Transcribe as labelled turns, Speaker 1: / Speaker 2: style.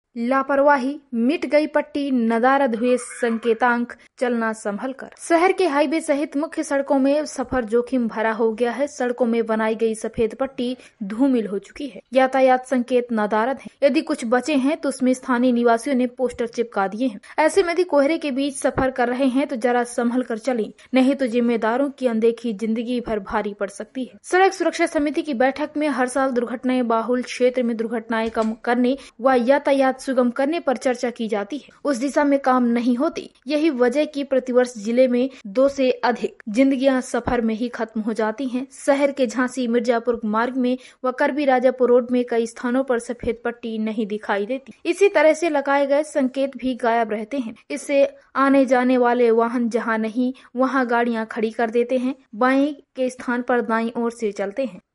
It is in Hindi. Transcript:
Speaker 1: लापरवाही, मिट गई पट्टी, नदारद हुए संकेतांक, चलना संभल कर। शहर के हाईवे सहित मुख्य सड़कों में सफर जोखिम भरा हो गया है। सड़कों में बनाई गई सफेद पट्टी धूमिल हो चुकी है। यातायात संकेत नदारद हैं। यदि कुछ बचे हैं तो उसमें स्थानीय निवासियों ने पोस्टर चिपका दिए हैं। ऐसे में यदि कोहरे के बीच सफर कर रहे हैं तो जरा संभल कर चलें, नहीं तो जिम्मेदारों की अनदेखी जिंदगी भर भारी पड़ सकती है। सड़क सुरक्षा समिति की बैठक में हर साल दुर्घटनाएं बाहुल क्षेत्र में दुर्घटनाएं कम करने व यातायात सुगम करने पर चर्चा की जाती है। उस दिशा में काम नहीं होती। यही वजह की प्रतिवर्ष जिले में 2 से अधिक जिंदगियां सफर में ही खत्म हो जाती हैं। शहर के झांसी मिर्जापुर मार्ग में व करबी राजापुर रोड में कई स्थानों पर सफेद पट्टी नहीं दिखाई देती। इसी तरह से लगाए गए संकेत भी गायब रहते हैं। इससे आने जाने वाले वाहन जहां नहीं वहां गाड़ियां खड़ी कर देते हैं, बाएं के स्थान पर दाईं ओर से चलते हैं।